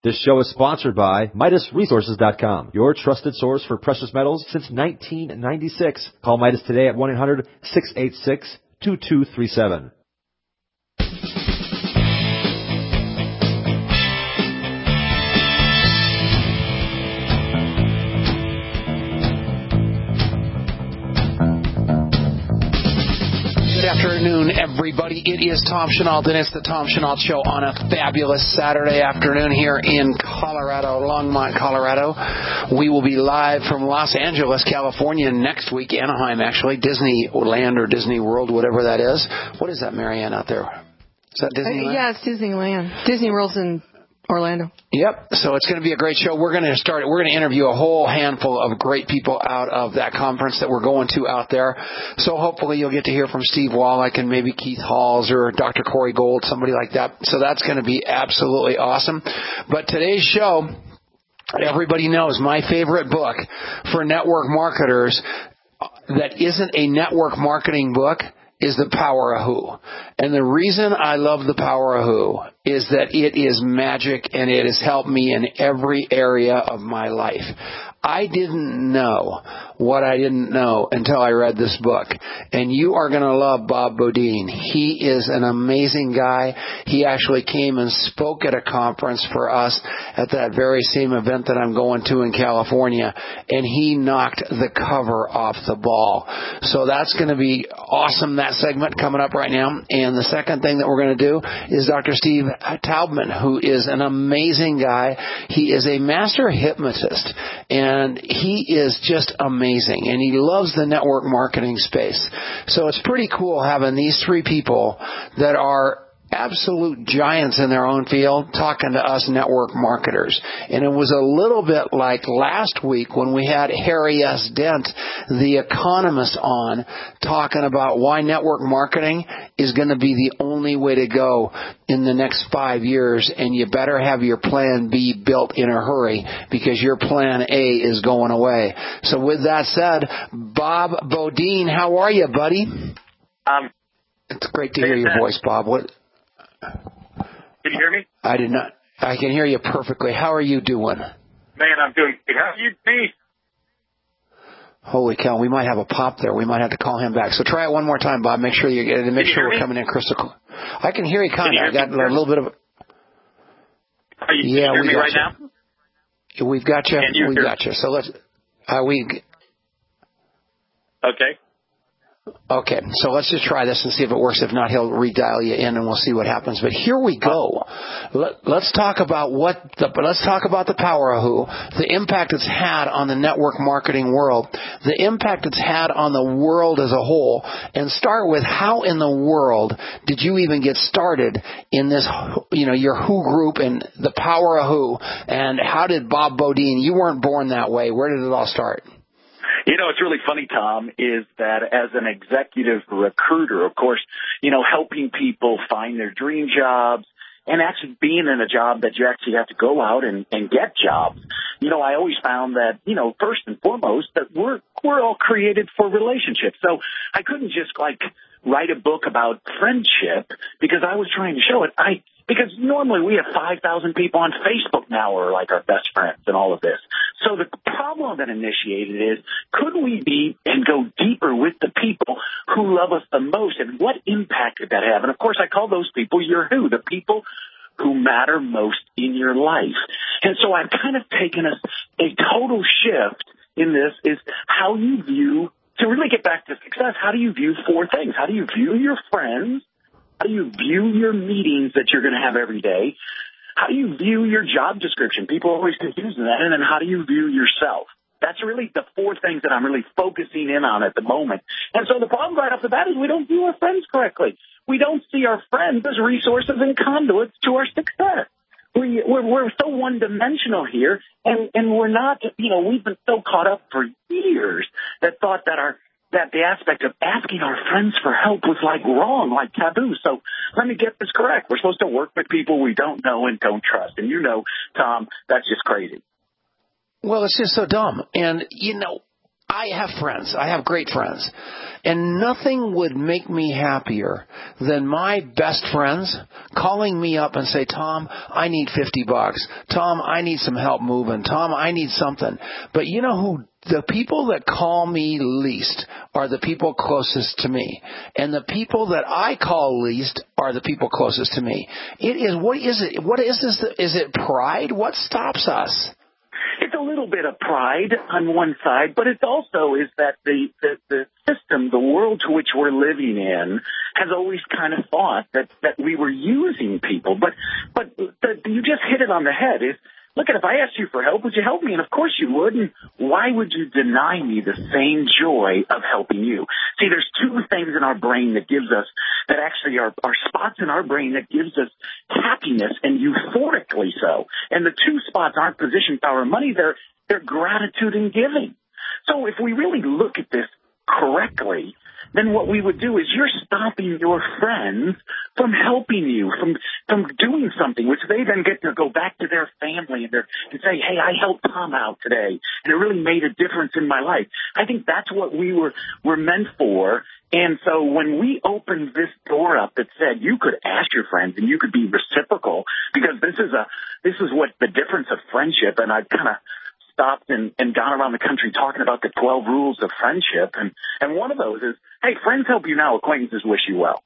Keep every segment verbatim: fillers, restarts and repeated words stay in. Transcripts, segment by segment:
This show is sponsored by Midas Resources dot com, your trusted source for precious metals since nineteen ninety-six. Call Midas today at one eight hundred, six eight six, two two three seven. Good afternoon, everybody. It is Tom Chenault, and it's the Tom Chenault Show on a fabulous Saturday afternoon here in Colorado, Longmont, Colorado. We will be live from Los Angeles, California next week, Anaheim, actually, Disneyland or Disney World, whatever that is. What is that, Marianne, out there? Is that Disneyland? Uh, yeah, it's Disneyland. Disney World's in Orlando. Yep. So it's going to be a great show. We're going to start. We're going to interview a whole handful of great people out of that conference that we're going to out there. So hopefully you'll get to hear from Steve Wallach and maybe Keith Halls or Doctor Corey Gold, somebody like that. So that's going to be absolutely awesome. But today's show, everybody knows my favorite book for network marketers that isn't a network marketing book is The Power of Who. And the reason I love The Power of Who is that it is magic and it has helped me in every area of my life. I didn't know what I didn't know until I read this book. And you are going to love Bob Beaudine. He is an amazing guy. He actually came and spoke at a conference for us at that very same event that I'm going to in California. And he knocked the cover off the ball. So that's going to be awesome, that segment coming up right now. And the second thing that we're going to do is Doctor Steve Taubman, who is an amazing guy. He is a master hypnotist. And And he is just amazing, and he loves the network marketing space. So it's pretty cool having these three people that are absolute giants in their own field talking to us network marketers. And it was a little bit like last week when we had Harry S. Dent, the economist, on talking about why network marketing is going to be the only way to go in the next five years, and you better have your plan B built in a hurry because your plan A is going away. So with that said, Bob Beaudine, how are you, buddy? Um, it's great to hear your voice, Bob. What? Can you hear me? I did not. I can hear you perfectly. How are you doing? Man, I'm doing great. How are you doing? Holy cow, we might have a pop there. We might have to call him back. So try it one more time, Bob. Make sure you get it. Make sure we're coming in crystal clear. I can hear you kind of. I got a little bit of. Are you yeah, hear we me got right you. now? We've got you. you We've hear got you. So let's. Uh, we. Okay. Okay, so let's just try this and see if it works. If not, he'll redial you in, and we'll see what happens. But here we go. Let, let's talk about what. The, let's talk about the Power of Who, the impact it's had on the network marketing world, the impact it's had on the world as a whole, and start with how in the world did you even get started in this? You know, your Who group and the Power of Who, and how did Bob Beaudine? You weren't born that way. Where did it all start? You know, it's really funny, Tom, is that as an executive recruiter, of course, you know, helping people find their dream jobs and actually being in a job that you actually have to go out and, and get jobs. You know, I always found that, you know, first and foremost, that we're, we're all created for relationships. So I couldn't just like write a book about friendship because I was trying to show it. I, because normally we have five thousand people on Facebook now who are like our best friends and all of this. So the problem that initiated is, could we be and go deeper with the people who love us the most, and what impact did that have? And of course, I call those people your who, the people who matter most in your life. And so I've kind of taken a, a total shift in this is how you view, to really get back to success, how do you view four things? How do you view your friends? How do you view your meetings that you're going to have every day? How do you view your job description? People are always confused in that. And then how do you view yourself? That's really the four things that I'm really focusing in on at the moment. And so the problem right off the bat is we don't view our friends correctly. We don't see our friends as resources and conduits to our success. We, we're, we're so one-dimensional here, and, and we're not, you know, we've been so caught up for years that thought that our that the aspect of asking our friends for help was like wrong, like taboo. So let me get this correct. We're supposed to work with people we don't know and don't trust. And you know, Tom, that's just crazy. Well, it's just so dumb. And, you know, I have friends. I have great friends. And nothing would make me happier than my best friends calling me up and say, Tom, I need fifty bucks. Tom, I need some help moving. Tom, I need something. But you know who? The people that call me least are the people closest to me. And the people that I call least are the people closest to me. It is, what is it? What is this? Is it pride? What stops us? It's a little bit of pride on one side, but it also is that the, the, the system, the world to which we're living in, has always kind of thought that, that we were using people. But but the, you just hit it on the head. Is look, at if I asked you for help, would you help me? And of course you would. And why would you deny me the same joy of helping you? See, there's two things in our brain that gives us, that actually are, are spots in our brain that gives us happiness, and euphorically so. And the two spots aren't position, power, and money. They're, they're gratitude and giving. So if we really look at this correctly, then what we would do is you're stopping your friends from helping you, from from doing something, which they then get to go back to their family and, their, and say, hey, I helped Tom out today, and it really made a difference in my life. I think that's what we were, were meant for. And so when we opened this door up that said you could ask your friends and you could be reciprocal, because this is a this is what the difference of friendship, and I kind of stopped and, and gone around the country talking about the twelve rules of friendship. And, and one of those is, hey, friends help you now, acquaintances wish you well.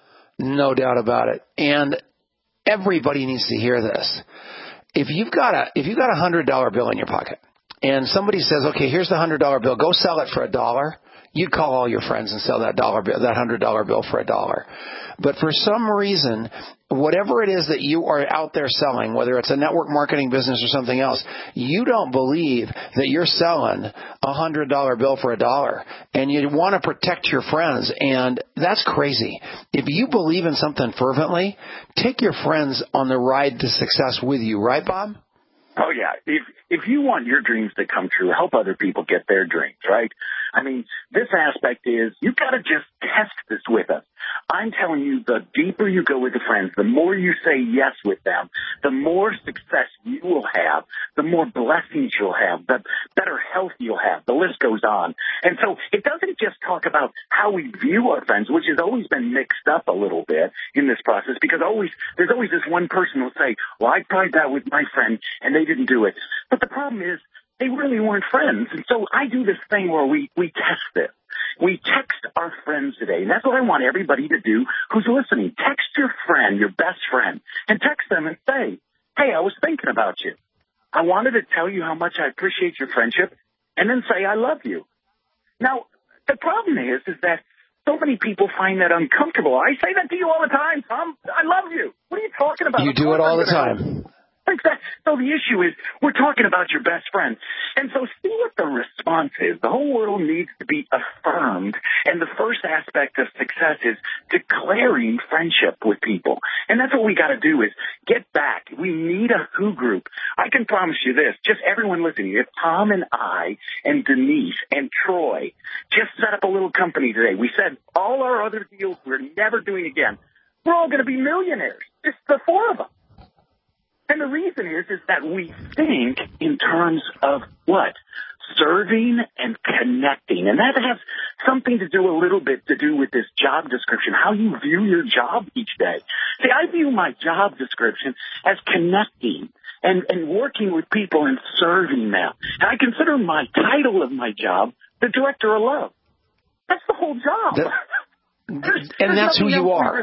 No doubt about it. And everybody needs to hear this. If you've got a, if you've got a hundred dollar bill in your pocket and somebody says, okay, here's the hundred dollar bill, go sell it for a dollar, you'd call all your friends and sell that dollar bill, that hundred dollar bill for a dollar. But for some reason, whatever it is that you are out there selling, whether it's a network marketing business or something else, you don't believe that you're selling a hundred dollar bill for a dollar, and you want to protect your friends, and that's crazy. If you believe in something fervently, take your friends on the ride to success with you, right, Bob? Oh, yeah. If if you want your dreams to come true, help other people get their dreams, right? I mean, this aspect is you've got to just test this with us. I'm telling you, the deeper you go with the friends, the more you say yes with them, the more success you will have, the more blessings you'll have, the better health you'll have. The list goes on. And so it doesn't just talk about how we view our friends, which has always been mixed up a little bit in this process, because always there's always this one person who'll say, well, I tried that with my friend and they didn't do it. But the problem is they really weren't friends. And so I do this thing where we, we test this. We text our friends today, and that's what I want everybody to do who's listening. Text your friend, your best friend, and text them and say, hey, I was thinking about you. I wanted to tell you how much I appreciate your friendship, and then say I love you. Now, the problem is, is that so many people find that uncomfortable. I say that to you all the time, Tom. I love you. What are you talking about? You do it all the time. Exactly. So the issue is we're talking about your best friend. And so see what the response is. The whole world needs to be affirmed. And the first aspect of success is declaring friendship with people. And that's what we got to do is get back. We need a who group. I can promise you this, just everyone listening, if Tom and I and Denise and Troy just set up a little company today, we said all our other deals we're never doing again, we're all going to be millionaires. Just the four of us. And the reason is, is that we think in terms of what? Serving and connecting. And that has something to do a little bit to do with this job description, how you view your job each day. See, I view my job description as connecting and, and working with people and serving them. And I consider my title of my job the director of love. That's the whole job. That, there's, and there's that's who you are.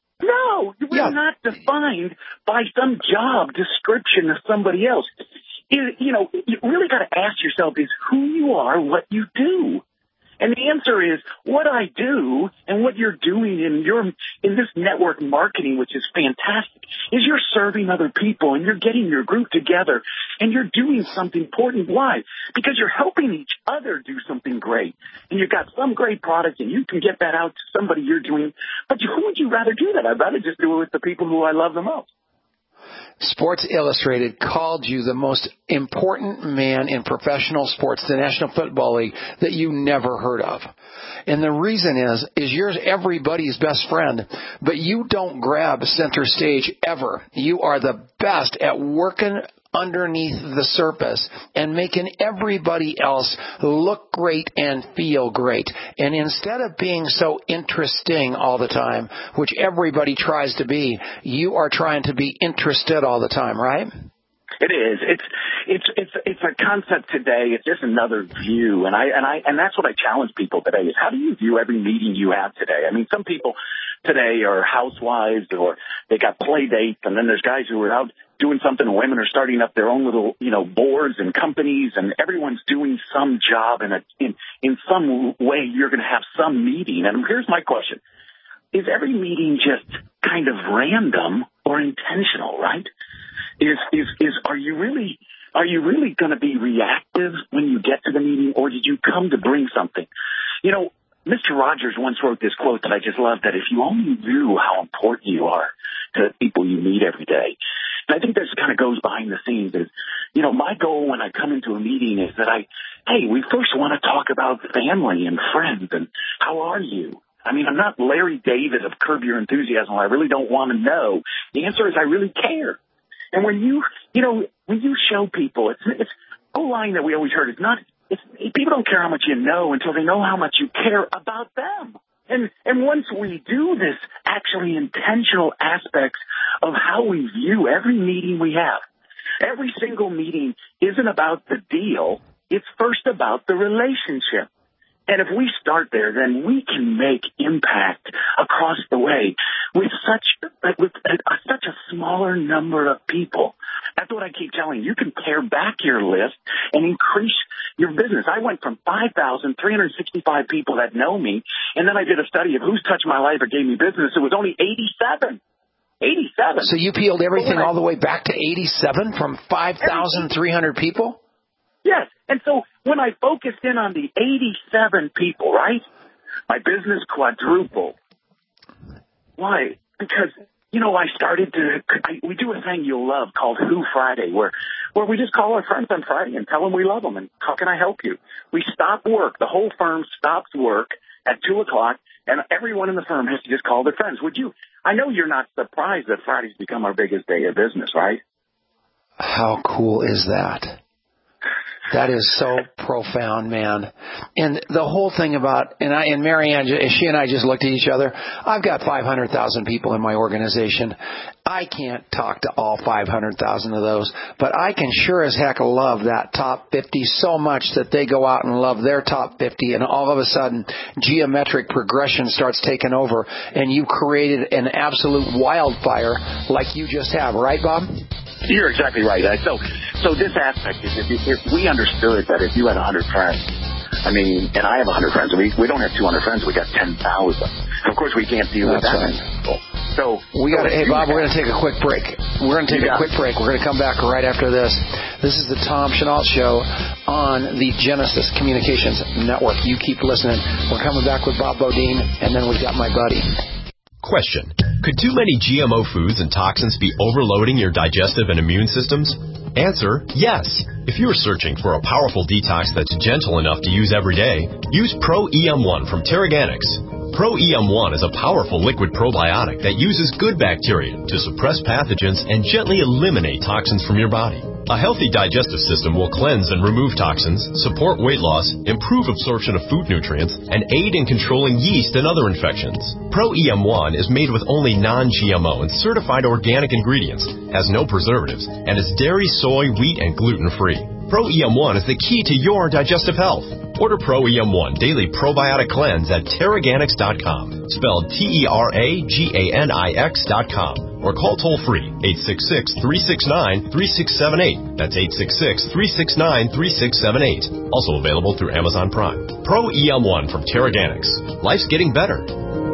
No, we're yeah. not defined by some job description of somebody else. You, you know, you really got to ask yourself is who you are, what you do. And the answer is what I do and what you're doing in your in this network marketing, which is fantastic, is you're serving other people and you're getting your group together and you're doing something important. Why? Because you're helping each other do something great. And you've got some great product and you can get that out to somebody you're doing. But who would you rather do that? I'd rather just do it with the people who I love the most. Sports Illustrated called you the most important man in professional sports, the National Football League, that you never heard of. And the reason is, is you're everybody's best friend, but you don't grab center stage ever. You are the best at working underneath the surface and making everybody else look great and feel great. And instead of being so interesting all the time, which everybody tries to be, you are trying to be interested all the time, right? It is. It's it's it's it's a concept today. It's just another view, and I and I and that's what I challenge people today is how do you view every meeting you have today? I mean, some people today are housewives or they got play dates, and then there's guys who are out doing something. Women are starting up their own little, you know, boards and companies, and everyone's doing some job in a in in some way. You're going to have some meeting, and here's my question: is every meeting just kind of random or intentional? Right? Is, is, is, are you really, are you really going to be reactive when you get to the meeting, or did you come to bring something? You know, Mister Rogers once wrote this quote that I just love, that if you only knew how important you are to the people you meet every day. And I think this kind of goes behind the scenes is, you know, my goal when I come into a meeting is that I, hey, we first want to talk about family and friends and how are you? I mean, I'm not Larry David of Curb Your Enthusiasm. I really don't want to know. The answer is I really care. And when you, you know, when you show people, it's, it's a line that we always heard. It's not, it's, people don't care how much you know until they know how much you care about them. And, and once we do this actually intentional aspects of how we view every meeting we have, every single meeting isn't about the deal. It's first about the relationship. And if we start there, then we can make impact across the way with such with a, a, such a smaller number of people. That's what I keep telling you. You can pare back your list and increase your business. I went from five thousand three hundred sixty-five people that know me, and then I did a study of who's touched my life or gave me business. It was only eighty-seven. eighty-seven. So you peeled everything all the way back to eighty-seven from five thousand three hundred people? Yes. And so when I focused in on the eighty-seven people, right, my business quadrupled. Why? Because, you know, I started to, I, we do a thing you'll love called Who Friday, where, where we just call our friends on Friday and tell them we love them and how can I help you? We stop work. The whole firm stops work at two o'clock, and everyone in the firm has to just call their friends. Would you? I know you're not surprised that Friday's become our biggest day of business, right? How cool is that? That is so profound, man. And the whole thing about, and I and Marianne, she and I just looked at each other. I've got five hundred thousand people in my organization. I can't talk to all five hundred thousand of those, but I can sure as heck love that top fifty so much that they go out and love their top fifty, and all of a sudden geometric progression starts taking over, and you created an absolute wildfire like you just have, right, Bob? You're exactly right. So, so this aspect is if, if we understood that if you had one hundred friends, I mean, and I have one hundred friends, we we don't have two hundred friends, we got ten thousand. Of course, we can't deal That's with that right. many people. So we got to. Hey, Bob, we're going to take a quick break. We're going to take yeah. a quick break. We're going to come back right after this. This is the Tom Chenault Show on the Genesis Communications Network. You keep listening. We're coming back with Bob Bodine, and then we've got my buddy. Question. Could too many G M O foods and toxins be overloading your digestive and immune systems? Answer, yes. If you are searching for a powerful detox that's gentle enough to use every day, use Pro E M one from Teraganix. Pro E M one is a powerful liquid probiotic that uses good bacteria to suppress pathogens and gently eliminate toxins from your body. A healthy digestive system will cleanse and remove toxins, support weight loss, improve absorption of food nutrients, and aid in controlling yeast and other infections. Pro E M one is made with only non-G M O and certified organic ingredients, has no preservatives, and is dairy, soy, wheat, and gluten-free. Pro E M one is the key to your digestive health. Order Pro E M one Daily Probiotic Cleanse at Teraganix dot com, spelled T E R A G A N I X dot com, or call toll-free eight six six, three six nine, three six seven eight. That's eight six six, three six nine, three six seven eight. Also available through Amazon Prime. Pro E M one from Teraganix. Life's getting better.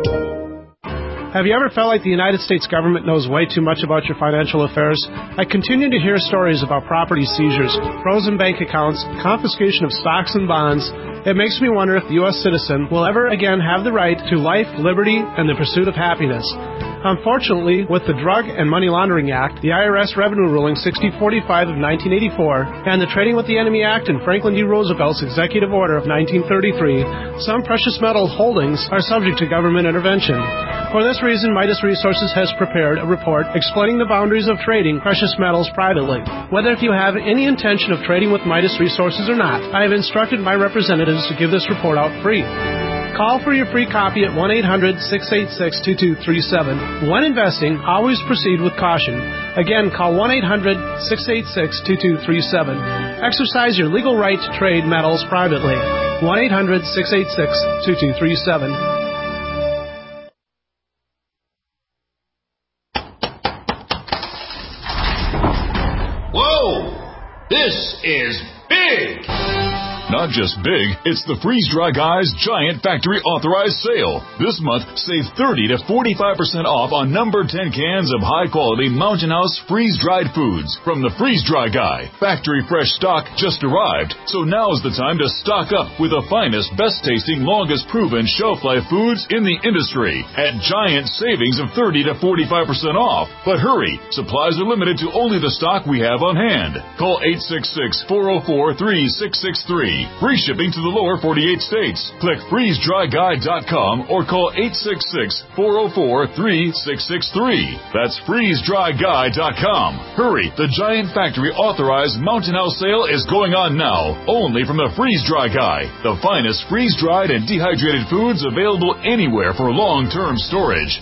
Have you ever felt like the United States government knows way too much about your financial affairs? I continue to hear stories about property seizures, frozen bank accounts, confiscation of stocks and bonds. It makes me wonder if the U S citizen will ever again have the right to life, liberty, and the pursuit of happiness. Unfortunately, with the Drug and Money Laundering Act, the I R S Revenue Ruling sixty forty-five of nineteen eighty-four, and the Trading with the Enemy Act and Franklin D. Roosevelt's Executive Order of nineteen thirty-three, some precious metal holdings are subject to government intervention. For this reason, Midas Resources has prepared a report explaining the boundaries of trading precious metals privately. Whether if you have any intention of trading with Midas Resources or not, I have instructed my representatives to give this report out free. Call for your free copy at one eight hundred, six eight six, two two three seven. When investing, always proceed with caution. Again, call one eight hundred, six eight six, two two three seven. Exercise your legal right to trade metals privately. one eight hundred, six eight six, two two three seven. Whoa! This is big! Not just big, it's the Freeze Dry Guy's Giant Factory Authorized Sale. This month, save thirty to forty-five percent off on number ten cans of high-quality Mountain House freeze-dried foods from the Freeze Dry Guy. Factory fresh stock just arrived, so now's the time to stock up with the finest, best-tasting, longest-proven shelf-life foods in the industry at giant savings of thirty to forty-five percent off. But hurry, supplies are limited to only the stock we have on hand. Call eight six six, four oh four, three six six three. Free shipping to the lower forty-eight states. Click freeze dry guy dot com or call eight six six, four oh four, three six six three. That's freeze dry guy dot com. Hurry, the Giant Factory Authorized Mountain House sale is going on now, only from the Freeze Dry Guy, the finest freeze-dried and dehydrated foods available anywhere for long-term storage.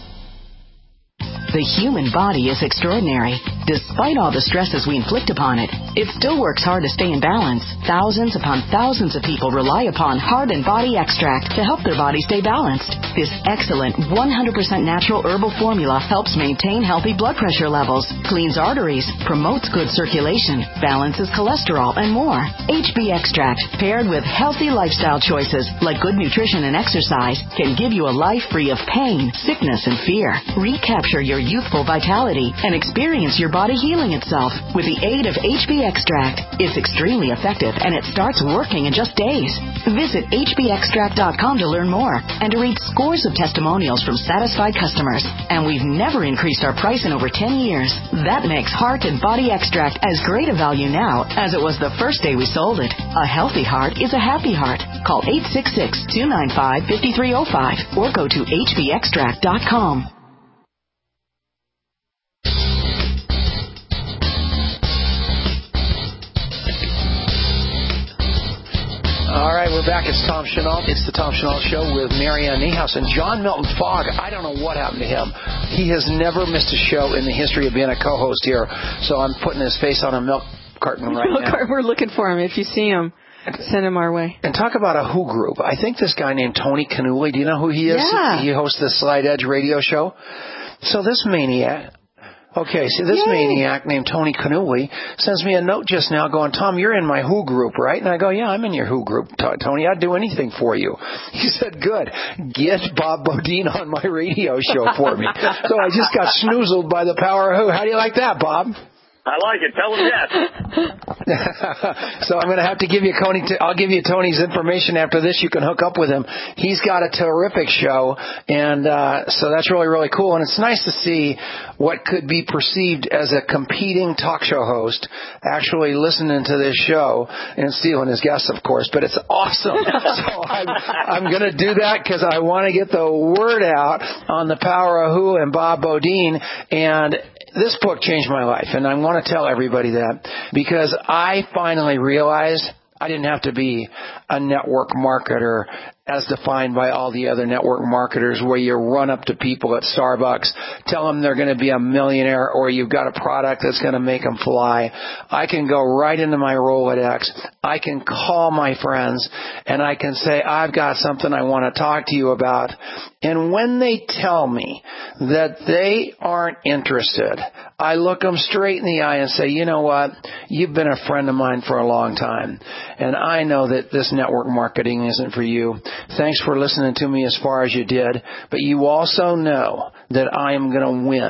The human body is extraordinary. Despite all the stresses we inflict upon it, it still works hard to stay in balance. Thousands upon thousands of people rely upon Heart and Body Extract to help their body stay balanced. This excellent one hundred percent natural herbal formula helps maintain healthy blood pressure levels, cleans arteries, promotes good circulation, balances cholesterol, and more. H B Extract, paired with healthy lifestyle choices like good nutrition and exercise, can give you a life free of pain, sickness, and fear. Recapture your youthful vitality and experience your body healing itself with the aid of H B Extract. It's extremely effective and it starts working in just days. Visit H B extract dot com to learn more and to read scores of testimonials from satisfied customers. And we've never increased our price in over ten years. That makes Heart and Body Extract as great a value now as it was the first day we sold it. A healthy heart is a happy heart. Call eight six six, two nine five, five three zero five or go to H B extract dot com. All right, we're back. It's Tom Chenault. It's the Tom Chenault Show with Marianne Niehaus. And John Milton Fogg, I don't know what happened to him. He has never missed a show in the history of being a co-host here. So I'm putting his face on a milk carton right milk now. Cart, we're looking for him. If you see him, send him our way. And talk about a Who group. I think this guy named Tony Canuli, do you know who he is? Yeah. He hosts the Slide Edge radio show. So this maniac... Okay, so this Yay. maniac named Tony Canuli sends me a note just now going, Tom, you're in my Who group, right? And I go, yeah, I'm in your Who group, Tony. I'd do anything for you. He said, good. Get Bob Bodine on my radio show for me. So I just got snoozled by the power of Who. How do you like that, Bob? I like it. Tell him yes. So I'm going to have to give you Tony. I'll give you Tony's information after this. You can hook up with him. He's got a terrific show, and uh, so that's really, really cool. And it's nice to see what could be perceived as a competing talk show host actually listening to this show and stealing his guests, of course. But it's awesome. So I'm, I'm going to do that because I want to get the word out on the power of Who and Bob Bodine. And this book changed my life, and I want to tell everybody that because I finally realized I didn't have to be a network marketer as defined by all the other network marketers where you run up to people at Starbucks, tell them they're going to be a millionaire or you've got a product that's going to make them fly. I can go right into my Rolodex. I can call my friends and I can say, I've got something I want to talk to you about. And when they tell me that they aren't interested, I look them straight in the eye and say, you know what? You've been a friend of mine for a long time. And I know that this network marketing isn't for you. Thanks for listening to me as far as you did. But you also know that I am going to win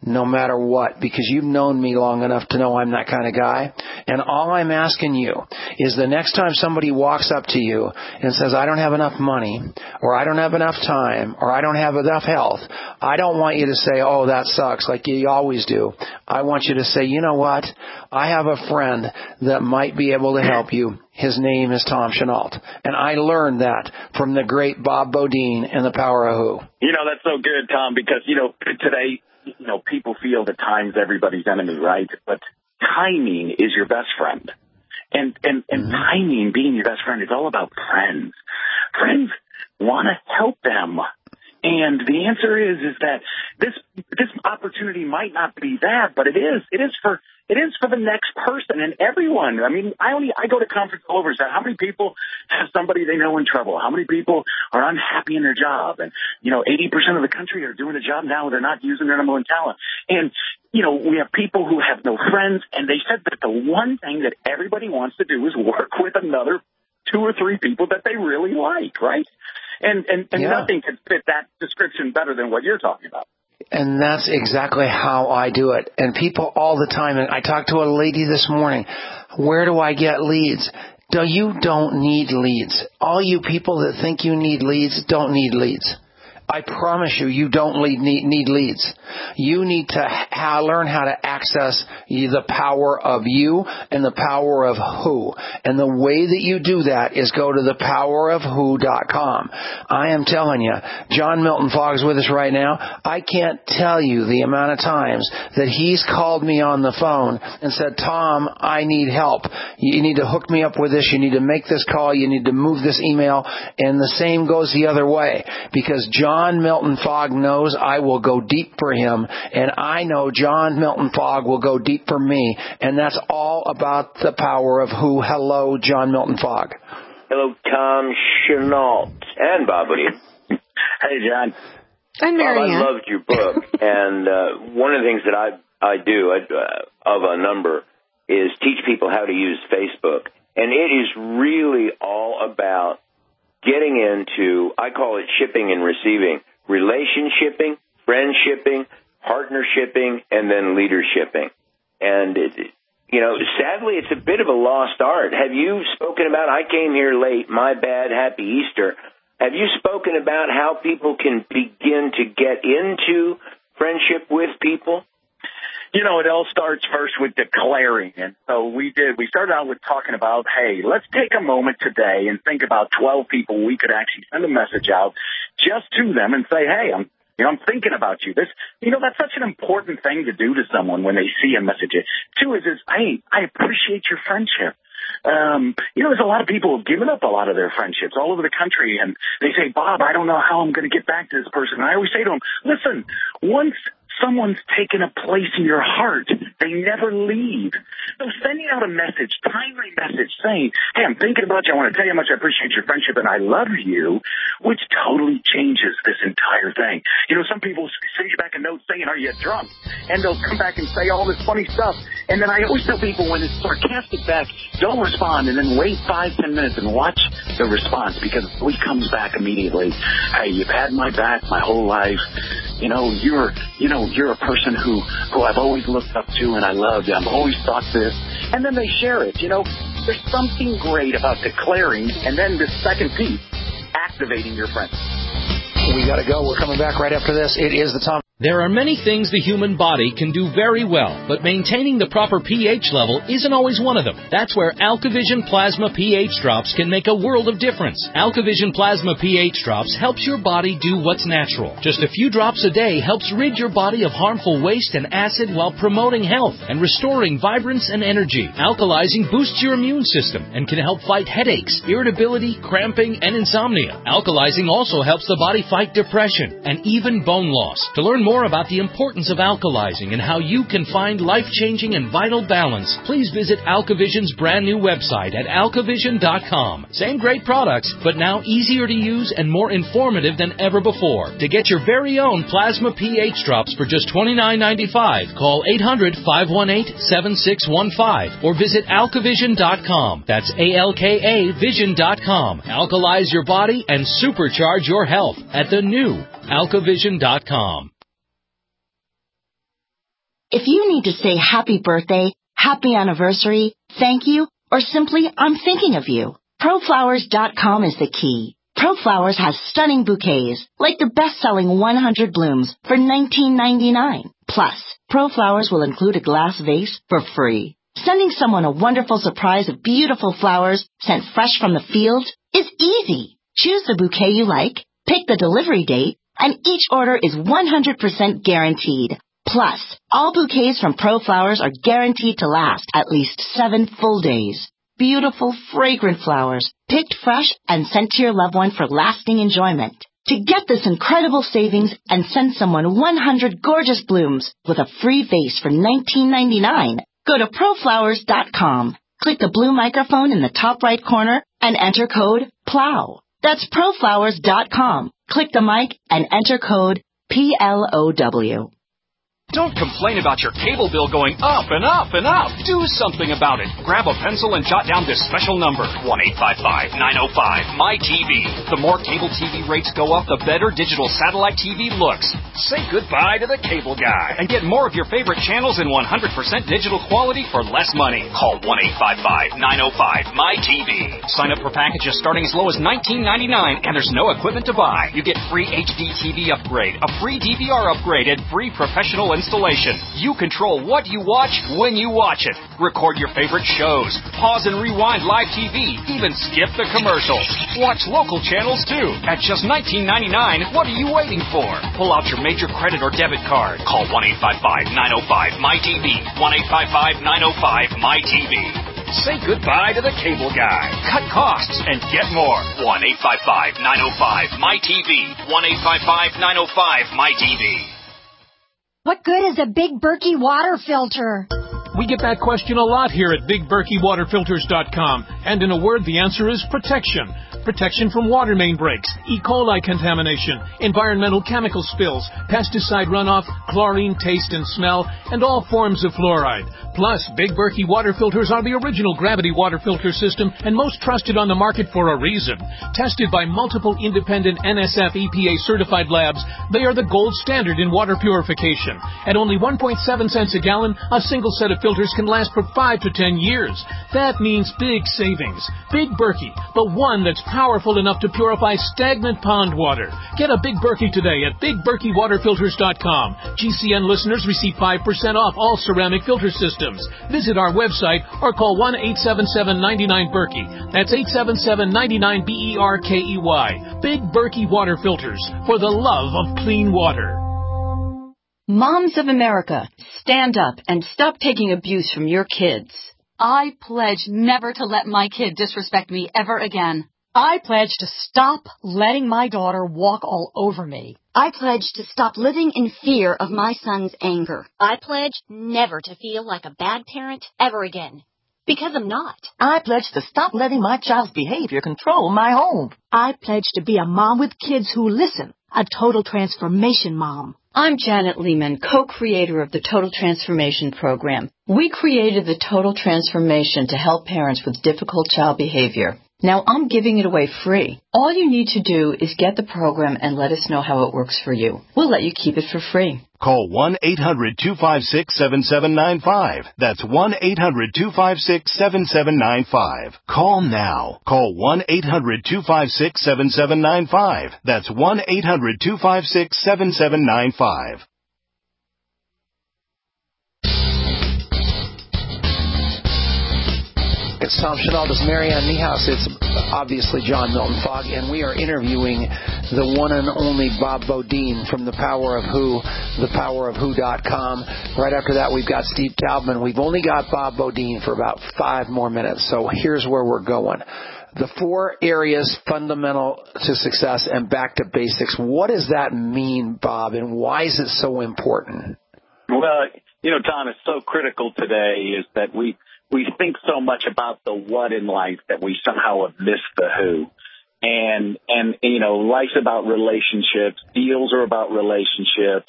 no matter what, because you've known me long enough to know I'm that kind of guy. And all I'm asking you is the next time somebody walks up to you and says, I don't have enough money, or I don't have enough time, or I don't have enough health, I don't want you to say, oh, that sucks, like you always do. I want you to say, you know what? I have a friend that might be able to help you. His name is Tom Chenault. And I learned that from the great Bob Bodine and The Power of Who. You know, that's so good, Tom, because, you know, today, you know, people feel that time's everybody's enemy, right? But timing is your best friend. And, and, and mm-hmm. timing being your best friend is all about friends. Friends want to help them. And the answer is, is that this, this opportunity might not be that, but it is, it is for, it is for the next person and everyone. I mean, I only, I go to conferences all over. So how many people have somebody they know in trouble? How many people are unhappy in their job? And, you know, eighty percent of the country are doing a job now. They're not using their number one talent. And, you know, we have people who have no friends, and they said that the one thing that everybody wants to do is work with another two or three people that they really like, right? And, and, and yeah. nothing can fit that description better than what you're talking about. And that's exactly how I do it. And people all the time, and I talked to a lady this morning, where do I get leads? No, you don't need leads. All you people that think you need leads don't need leads. I promise you, you don't need, need leads. You need to ha- learn how to access the power of you and the power of who. And the way that you do that is go to the power of who dot com. I am telling you, John Milton Fogg is with us right now. I can't tell you the amount of times that he's called me on the phone and said, Tom, I need help. You need to hook me up with this. You need to make this call. You need to move this email. And the same goes the other way, because John John Milton Fogg knows I will go deep for him, and I know John Milton Fogg will go deep for me, and that's all about the power of who. Hello, John Milton Fogg. Hello, Tom Chenault and Bob Bodine. Hey, John. And Marianne. Bob, I loved your book, and uh, one of the things that I I do uh, of a number is teach people how to use Facebook, and it is really all about getting into, I call it shipping and receiving, relationshipping, friendshipping, partnershipping, and then leadershipping. And, it, you know, sadly, it's a bit of a lost art. Have you spoken about, I came here late, my bad, happy Easter. Have you spoken about how people can begin to get into friendship with people? You know, it all starts first with declaring. And so we did, we started out with talking about, hey, let's take a moment today and think about twelve people we could actually send a message out just to them and say, hey, I'm, you know, I'm thinking about you. This, you know, that's such an important thing to do to someone when they see a message. Two is, is, hey, I appreciate your friendship. Um, you know, there's a lot of people who've given up a lot of their friendships all over the country, and they say, Bob, I don't know how I'm going to get back to this person. And I always say to them, listen, once someone's taken a place in your heart, they never leave. So sending out a message, timely message, saying, hey, I'm thinking about you. I want to tell you how much I appreciate your friendship and I love you, which totally changes this entire thing. You know, some people send you back a note saying, are you drunk? And they'll come back and say all this funny stuff. And then I always tell people, when it's sarcastic back, don't respond, and then wait five, ten minutes and watch the response, because it always comes back immediately. Hey, you've had my back my whole life. You know, you're, you know, you're a person who, who I've always looked up to and I love you. I've always thought this. And then they share it. You know, there's something great about declaring, and then the second piece, activating your friends. We got to go. We're coming back right after this. It is the Tom. There are many things the human body can do very well, but maintaining the proper pH level isn't always one of them. That's where AlkaVision Plasma pH Drops can make a world of difference. AlkaVision Plasma pH Drops helps your body do what's natural. Just a few drops a day helps rid your body of harmful waste and acid while promoting health and restoring vibrance and energy. Alkalizing boosts your immune system and can help fight headaches, irritability, cramping, and insomnia. Alkalizing also helps the body fight depression and even bone loss. To learn more about the importance of alkalizing and how you can find life-changing and vital balance, please visit AlkaVision's brand new website at alkavision dot com. Same great products, but now easier to use and more informative than ever before. To get your very own Plasma pH Drops for just twenty-nine ninety-five, call eight hundred, five one eight, seven six one five or visit alkavision dot com. That's A L K A vision dot com. Alkalize your body and supercharge your health at the new alkavision dot com. If you need to say happy birthday, happy anniversary, thank you, or simply I'm thinking of you, pro flowers dot com is the key. ProFlowers has stunning bouquets, like the best-selling one hundred blooms for nineteen ninety-nine. Plus, ProFlowers will include a glass vase for free. Sending someone a wonderful surprise of beautiful flowers sent fresh from the field is easy. Choose the bouquet you like, pick the delivery date, and each order is one hundred percent guaranteed. Plus, all bouquets from ProFlowers are guaranteed to last at least seven full days. Beautiful, fragrant flowers, picked fresh and sent to your loved one for lasting enjoyment. To get this incredible savings and send someone one hundred gorgeous blooms with a free vase for nineteen ninety-nine, go to pro flowers dot com. Click the blue microphone in the top right corner and enter code PLOW. That's pro flowers dot com. Click the mic and enter code P L O W. Don't complain about your cable bill going up and up and up. Do something about it. Grab a pencil and jot down this special number, one eight five five, nine oh five, M Y T V. The more cable T V rates go up, the better digital satellite T V looks. Say goodbye to the cable guy and get more of your favorite channels in one hundred percent digital quality for less money. Call one eight five five, nine oh five, M Y T V. Sign up for packages starting as low as nineteen ninety-nine, and there's no equipment to buy. You get free H D T V upgrade, a free D V R upgrade, and free professional installation. You control what you watch when you watch it. Record your favorite shows. Pause and rewind live T V. Even skip the commercials. Watch local channels too. At just nineteen ninety-nine, what are you waiting for? Pull out your major credit or debit card. Call one eight five five, nine oh five, M Y T V. one eight five five, nine oh five, M Y T V. Say goodbye to the cable guy. Cut costs and get more. one eight five five, nine oh five, M Y T V. one eight five five, nine oh five, M Y T V. What good is a Big Berkey water filter? We get that question a lot here at big berkey water filters dot com. And in a word, the answer is protection. Protection from water main breaks, E. coli contamination, environmental chemical spills, pesticide runoff, chlorine taste and smell, and all forms of fluoride. Plus, Big Berkey water filters are the original gravity water filter system and most trusted on the market for a reason. Tested by multiple independent N S F E P A certified labs, they are the gold standard in water purification. At only one point seven cents a gallon, a single set of filters can last for five to ten years. That means big savings. Big Berkey, the one that's powerful enough to purify stagnant pond water. Get a Big Berkey today at big berkey water filters dot com. G C N listeners receive five percent off all ceramic filter systems. Visit our website or call one eight seven seven, nine nine, Berkey. That's eight seven seven, nine nine, B E R K E Y. Big Berkey Water Filters, for the love of clean water. Moms of America, stand up and stop taking abuse from your kids. I pledge never to let my kid disrespect me ever again. I pledge to stop letting my daughter walk all over me. I pledge to stop living in fear of my son's anger. I pledge never to feel like a bad parent ever again. Because I'm not. I pledge to stop letting my child's behavior control my home. I pledge to be a mom with kids who listen, a total transformation mom. I'm Janet Lehman, co-creator of the Total Transformation Program. We created the Total Transformation to help parents with difficult child behavior. Now I'm giving it away free. All you need to do is get the program and let us know how it works for you. We'll let you keep it for free. Call one eight hundred, two five six, seven seven nine five. That's one eight hundred, two five six, seven seven nine five. Call now. Call one eight hundred, two five six, seven seven nine five. That's one eight hundred, two five six, seven seven nine five. It's Tom Chenault, it's Marianne Niehaus, it's obviously John Milton Fogg, and we are interviewing the one and only Bob Beaudine from The Power of Who, the power of who dot com. Right after that, we've got Steve Taubman. We've only got Bob Beaudine for about five more minutes, so here's where we're going. The four areas fundamental to success and back to basics. What does that mean, Bob, and why is it so important? Well, you know, Tom, it's so critical today is that we we think so much about the what in life that we somehow have missed the who. And, and, you know, life's about relationships. Deals are about relationships.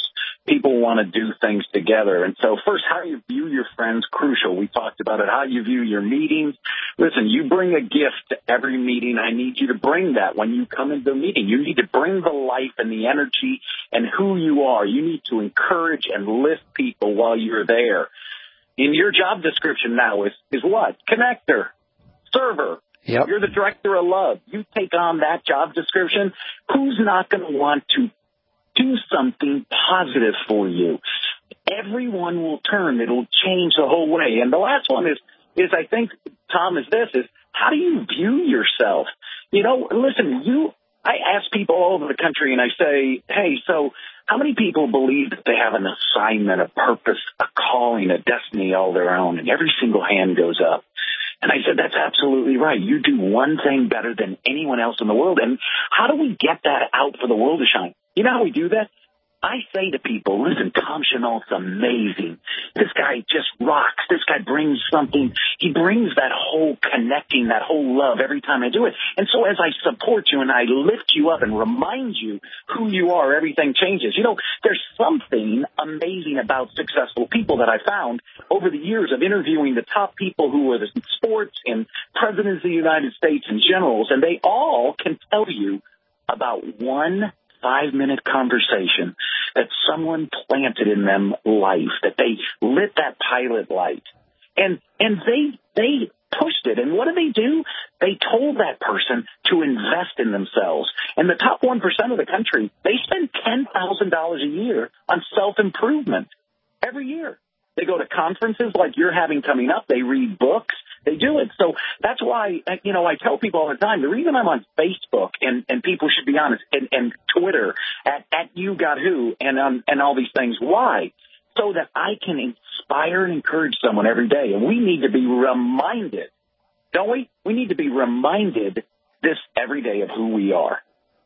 people want to do things together. And so first, how you view your friends, crucial. We talked about it. How you view your meetings. Listen, you bring a gift to every meeting. I need you to bring that when you come into a meeting. You need to bring the life and the energy and who you are. You need to encourage and lift people while you're there. In your job description now is, is what? Connector, server. Yep. You're the director of love. You take on that job description. Who's not going to want to do something positive for you? Everyone will turn. It'll change the whole way. And the last one is, is I think, Tom, is this, is how do you view yourself? You know, listen, you, I ask people all over the country and I say, hey, so how many people believe that they have an assignment, a purpose, a calling, a destiny all their own? And every single hand goes up. And I said, that's absolutely right. You do one thing better than anyone else in the world. And how do we get that out for the world to shine? You know how we do that? I say to people, listen, Tom Chenault's amazing. This guy just rocks. This guy brings something. He brings that whole connecting, that whole love every time I do it. And so as I support you and I lift you up and remind you who you are, everything changes. You know, there's something amazing about successful people that I found over the years of interviewing the top people who are the sports and presidents of the United States and generals, and they all can tell you about one five-minute conversation that someone planted in them life, that they lit that pilot light. And and they they pushed it. And what do they do? They told that person to invest in themselves. And the top one percent of the country, they spend ten thousand dollars a year on self-improvement every year. They go to conferences like you're having coming up. They read books. They do it. So that's why, you know, I tell people all the time, the reason I'm on Facebook, and, and people should be honest, and, and Twitter, at, at You Got Who, and, um, and all these things. Why? So that I can inspire and encourage someone every day. And we need to be reminded, don't we? We need to be reminded this every day of who we are.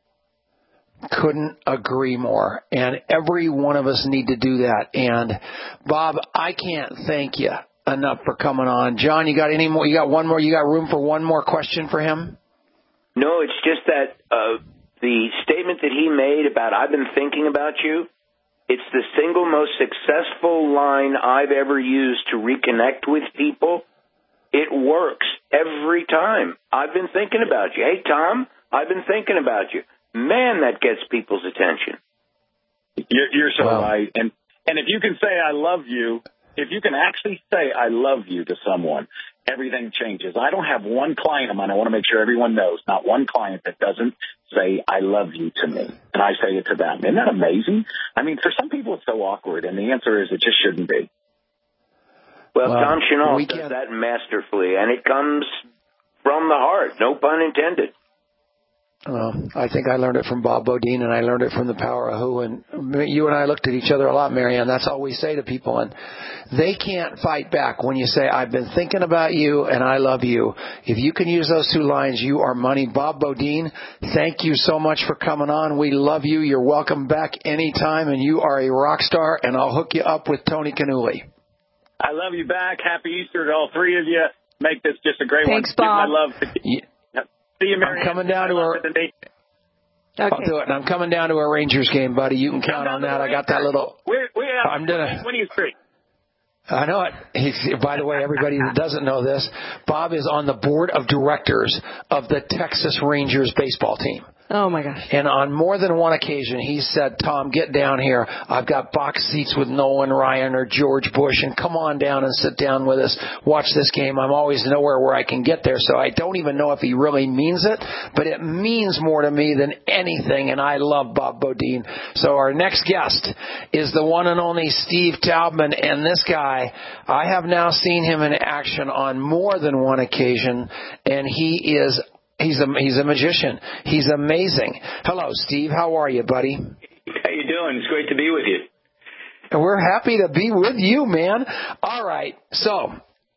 Couldn't agree more. And every one of us need to do that. And Bob, I can't thank you enough for coming on. John, you got any more? You got one more? You got room for one more question for him? No, it's just that uh, the statement that he made about I've been thinking about you, it's the single most successful line I've ever used to reconnect with people. It works every time. I've been thinking about you. Hey, Tom, I've been thinking about you. Man, that gets people's attention. You're, you're so wow. right. And and if you can say I love you, if you can actually say I love you to someone, everything changes. I don't have one client of mine, I want to make sure everyone knows, not one client that doesn't say I love you to me. And I say it to them. Isn't that amazing? I mean, for some people it's so awkward, and the answer is it just shouldn't be. Well, well Tom Chenault we does can... that masterfully, and it comes from the heart, no pun intended. Well, I think I learned it from Bob Bodine, and I learned it from The Power of Who. And you and I looked at each other a lot, Marianne. That's all we say to people. And they can't fight back when you say, I've been thinking about you and I love you. If you can use those two lines, you are money. Bob Bodine, thank you so much for coming on. We love you. You're welcome back anytime, and you are a rock star, and I'll hook you up with Tony Canuli. I love you back. Happy Easter to all three of you. Make this just a great Thanks, one. Bob. Give my love to you. See you, Marianne. I'm coming down to a, Okay. I'll do it. And I'm coming down to a Rangers game, buddy. You can count on that. I got that little. We're, we're I'm gonna. Winning streak. I know it. He's, by the way, everybody that doesn't know this, Bob is on the board of directors of the Texas Rangers baseball team. Oh, my gosh. And on more than one occasion, he said, Tom, get down here. I've got box seats with Nolan Ryan or George Bush, and come on down and sit down with us. Watch this game. I'm always nowhere where I can get there. So I don't even know if he really means it, but it means more to me than anything, and I love Bob Bodine. So our next guest is the one and only Steve Taubman, and this guy, I have now seen him in action on more than one occasion, and he is He's a, he's a magician. He's amazing. Hello, Steve. How are you, buddy? How you doing? It's great to be with you. And we're happy to be with you, man. All right. So,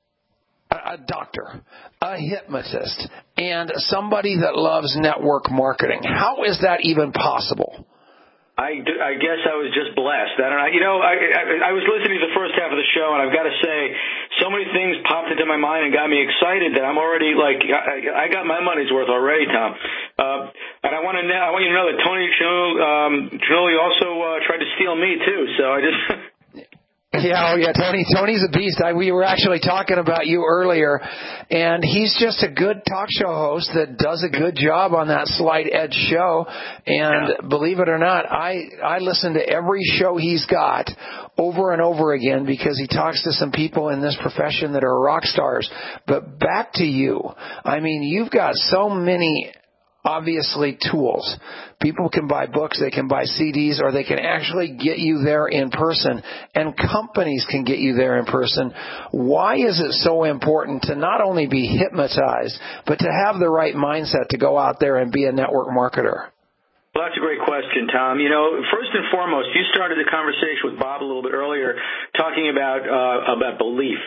a, a doctor, a hypnotist, and somebody that loves network marketing. How is that even possible? I, I guess I was just blessed. I don't know. You know, I, I, I was listening to the first half of the show, and I've got to say, so many things popped into my mind and got me excited that I'm already, like, I, I got my money's worth already, Tom. Uh, and I I want to know. I want you to know that Tony Giannulli um, also uh, tried to steal me too. So I just. Yeah, oh yeah, Tony. Tony's a beast. I, we were actually talking about you earlier, and he's just a good talk show host that does a good job on that Slight Edge show. And yeah. Believe it or not, I I listen to every show he's got over and over again because he talks to some people in this profession that are rock stars. But back to you. I mean, you've got so many. Obviously, tools. People can buy books, they can buy C Ds, or they can actually get you there in person, and companies can get you there in person. Why is it so important to not only be hypnotized, but to have the right mindset to go out there and be a network marketer? Well, that's a great question, Tom. You know, first and foremost, you started the conversation with Bob a little bit earlier talking about uh, about belief.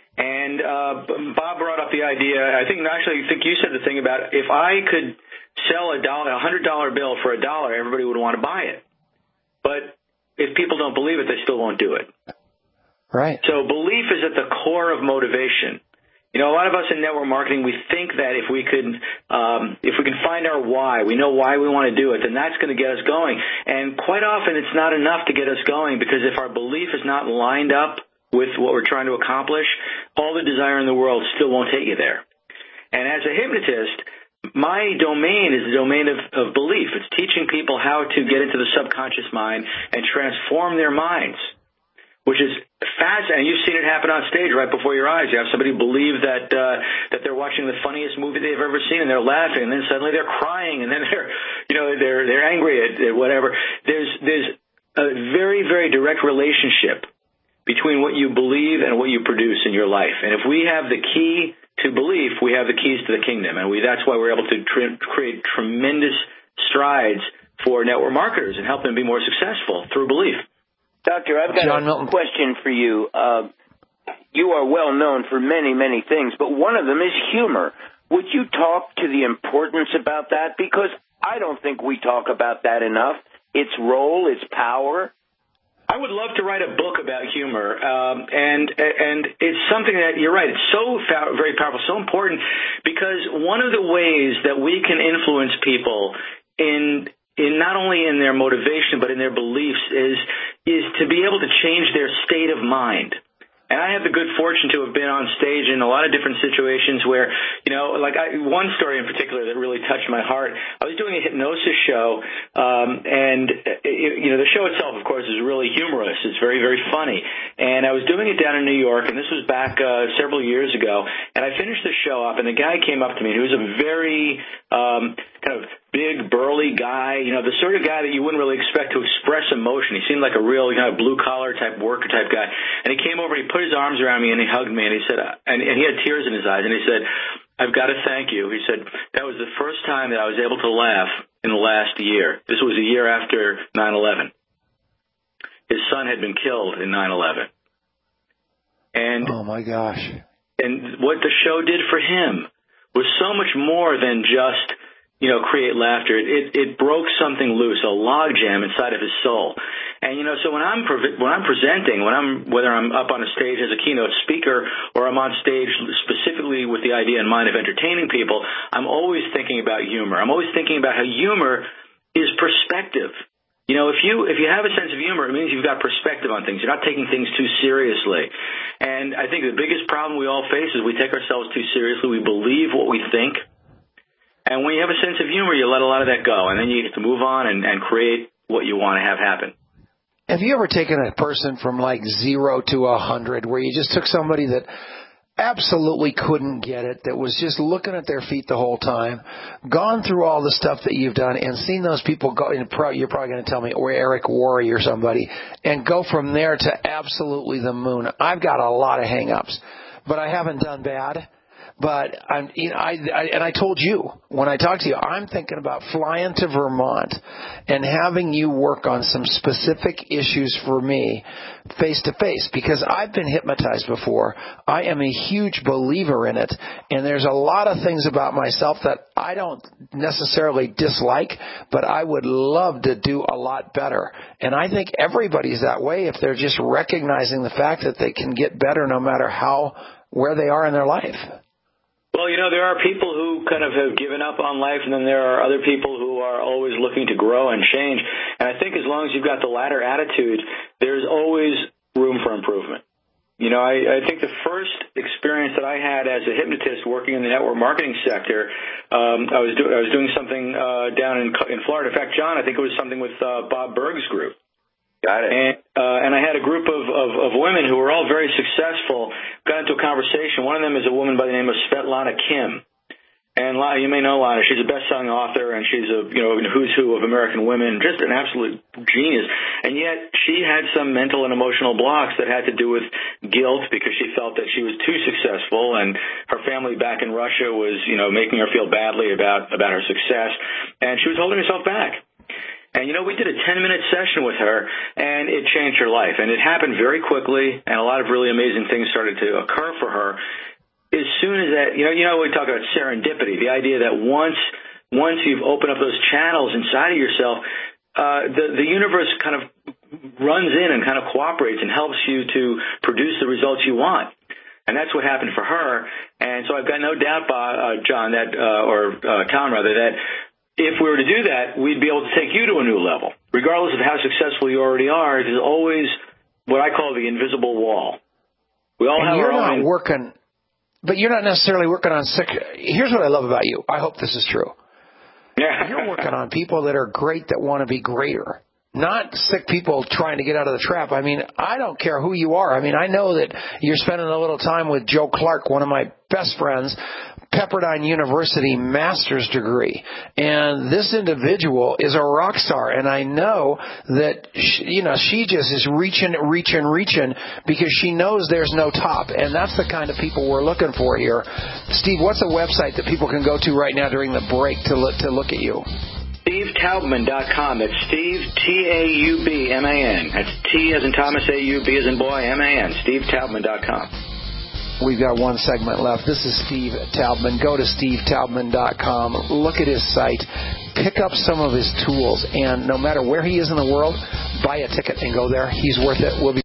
And uh, Bob brought up the idea, I think actually I think you said the thing about if I could sell a dollar, a hundred dollar bill for a dollar, everybody would want to buy it. But if people don't believe it, they still won't do it. Right. So belief is at the core of motivation. You know, a lot of us in network marketing, we think that if we could, um, if we can find our why, we know why we want to do it, then that's going to get us going. And quite often it's not enough to get us going because if our belief is not lined up with what we're trying to accomplish, all the desire in the world still won't take you there. And as a hypnotist, my domain is the domain of, of belief. It's teaching people how to get into the subconscious mind and transform their minds, which is fascinating. You've seen it happen on stage right before your eyes. You have somebody believe that uh, that they're watching the funniest movie they've ever seen, and they're laughing, and then suddenly they're crying, and then they're, you know, they're they're angry at, at whatever. There's there's a very very direct relationship between what you believe and what you produce in your life. And if we have the key to belief, we have the keys to the kingdom. And we that's why we're able to tr- create tremendous strides for network marketers and help them be more successful through belief. Doctor, I've got John a Milton. question for you. Uh, you are well known for many, many things, but one of them is humor. Would you talk to the importance about that? Because I don't think we talk about that enough. Its role, its power. I would love to write a book about humor, um, and and it's something that you're right. It's so fa- very powerful, so important, because one of the ways that we can influence people in in not only in their motivation but in their beliefs is is to be able to change their state of mind. And I have the good fortune to have been on stage in a lot of different situations where, you know, like I, one story in particular that really touched my heart. I was doing a hypnosis show, um, and, it, you know, the show itself, of course, is really humorous. It's very, very funny. And I was doing it down in New York, and this was back uh, several years ago. And I finished the show up, and the guy came up to me, and he was a very um, kind of big, burly guy, you know, the sort of guy that you wouldn't really expect to express emotion. He seemed like a real, you know, blue-collar type worker type guy. And he came over, he put his arms around me, and he hugged me, and he said, and, and he had tears in his eyes, and he said, I've got to thank you. He said, that was the first time that I was able to laugh in the last year. This was a year after nine eleven. His son had been killed in nine eleven. And oh, my gosh. And what the show did for him was so much more than just, you know, create laughter. It, it, it broke something loose, a logjam inside of his soul. And, you know, so when I'm pre- when I'm presenting, when I'm whether I'm up on a stage as a keynote speaker or I'm on stage specifically with the idea in mind of entertaining people, I'm always thinking about humor. I'm always thinking about how humor is perspective. You know, if you if you have a sense of humor, it means you've got perspective on things. You're not taking things too seriously. And I think the biggest problem we all face is we take ourselves too seriously. We believe what we think. And when you have a sense of humor, you let a lot of that go, and then you get to move on and, and create what you want to have happen. Have you ever taken a person from like zero to a hundred, where you just took somebody that absolutely couldn't get it, that was just looking at their feet the whole time, gone through all the stuff that you've done, and seen those people go, and you're probably going to tell me, or Eric Worre or somebody, and go from there to absolutely the moon? I've got a lot of hang-ups, but I haven't done bad. But I'm, you know, I, I, and I told you when I talked to you, I'm thinking about flying to Vermont and having you work on some specific issues for me face to face, because I've been hypnotized before. I am a huge believer in it, and there's a lot of things about myself that I don't necessarily dislike, but I would love to do a lot better. And I think everybody's that way if they're just recognizing the fact that they can get better no matter how, where they are in their life. Well, you know, there are people who kind of have given up on life, and then there are other people who are always looking to grow and change. And I think as long as you've got the latter attitude, there's always room for improvement. You know, I, I think the first experience that I had as a hypnotist working in the network marketing sector, um, I was do- I was doing something uh, down in in Florida. In fact, John, I think it was something with uh, Bob Berg's group. Got it. And, uh, and I had a group of, of, of women who were all very successful, got into a conversation. One of them is a woman by the name of Svetlana Kim. And Lana, you may know Lana. She's a best-selling author, and she's a, you know, who's who of American women, just an absolute genius. And yet she had some mental and emotional blocks that had to do with guilt because she felt that she was too successful, and her family back in Russia was, you know, making her feel badly about, about her success. And she was holding herself back. And, you know, we did a ten-minute session with her, and it changed her life. And it happened very quickly, and a lot of really amazing things started to occur for her. As soon as that, you know, you know, we talk about serendipity, the idea that once once you've opened up those channels inside of yourself, uh, the, the universe kind of runs in and kind of cooperates and helps you to produce the results you want. And that's what happened for her. And so I've got no doubt, uh, John, that uh, or uh, Tom, rather, that if we were to do that, we'd be able to take you to a new level. Regardless of how successful you already are, there's always what I call the invisible wall. We all and have you're our not own. working, but you're not necessarily working on sick. Here's what I love about you. I hope this is true. Yeah. You're working on people that are great that want to be greater. Not sick people trying to get out of the trap. I mean, I don't care who you are. I mean, I know that you're spending a little time with Joe Clark, one of my best friends, Pepperdine University master's degree. And this individual is a rock star. And I know that, she, you know, she just is reaching, reaching, reaching because she knows there's no top. And that's the kind of people we're looking for here. Steve, what's a website that people can go to right now during the break to look, to look at you? Steve Taubman dot com. That's Steve, T A U B M A N. That's T as in Thomas, A U B as in boy, M A N. Steve Taubman dot com. We've got one segment left. This is Steve Taubman. Go to Steve Taubman dot com. Look at his site. Pick up some of his tools. And no matter where he is in the world, buy a ticket and go there. He's worth it. We'll be.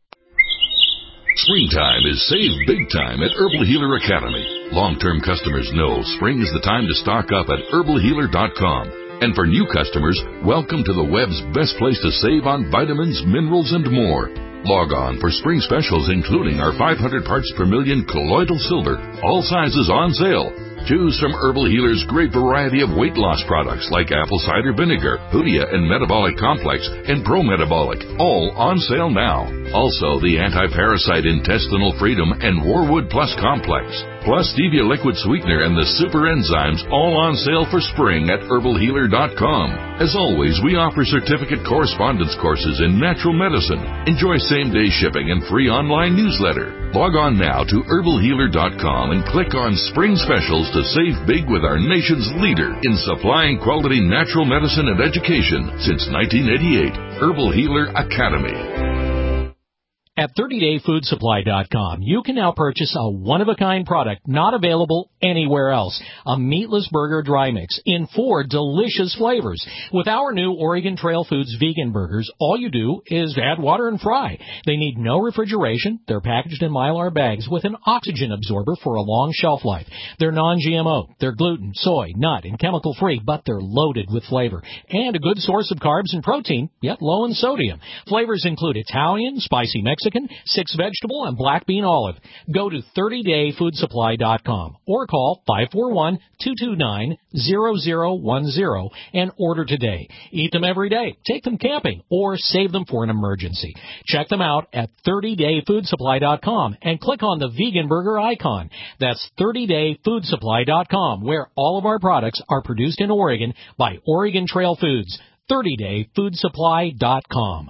Springtime is save big time at Herbal Healer Academy. Long-term customers know spring is the time to stock up at herbal healer dot com. And for new customers, welcome to the web's best place to save on vitamins, minerals, and more. Log on for spring specials including our five hundred parts per million colloidal silver, all sizes on sale. Choose from Herbal Healer's great variety of weight loss products like apple cider vinegar, Hoodia and Metabolic Complex, and Pro Metabolic, all on sale now. Also, the Anti-Parasite Intestinal Freedom and Warwood Plus Complex, plus Stevia Liquid Sweetener and the Super Enzymes, all on sale for spring at herbal healer dot com. As always, we offer certificate correspondence courses in natural medicine. Enjoy same-day shipping and free online newsletter. Log on now to herbal healer dot com and click on Spring Specials to save big with our nation's leader in supplying quality natural medicine and education since nineteen eighty-eight, Herbal Healer Academy. At thirty day food supply dot com, you can now purchase a one-of-a-kind product not available anywhere else, a meatless burger dry mix in four delicious flavors. With our new Oregon Trail Foods vegan burgers, all you do is add water and fry. They need no refrigeration. They're packaged in Mylar bags with an oxygen absorber for a long shelf life. They're non G M O. They're gluten, soy, nut, and chemical-free, but they're loaded with flavor. And a good source of carbs and protein, yet low in sodium. Flavors include Italian, spicy Mexican, six vegetable, and black bean olive. Go to thirty day food supply dot com or call five four one, two two nine, zero zero one zero and order today. Eat them every day, take them camping, or save them for an emergency. Check them out at thirty day food supply dot com and click on the vegan burger icon. That's thirty day food supply dot com, where all of our products are produced in Oregon by Oregon Trail Foods. thirty day food supply dot com.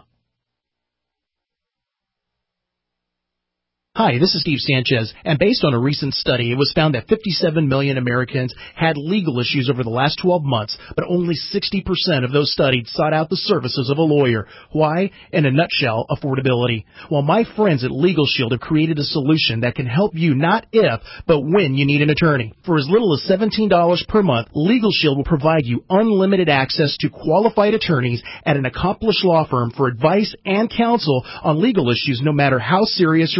Hi, this is Steve Sanchez, and based on a recent study, it was found that fifty-seven million Americans had legal issues over the last twelve months, but only sixty percent of those studied sought out the services of a lawyer. Why? In a nutshell, affordability. Well, my friends at Legal Shield have created a solution that can help you not if, but when you need an attorney. For as little as seventeen dollars per month, Legal Shield will provide you unlimited access to qualified attorneys at an accomplished law firm for advice and counsel on legal issues no matter how serious or trivial.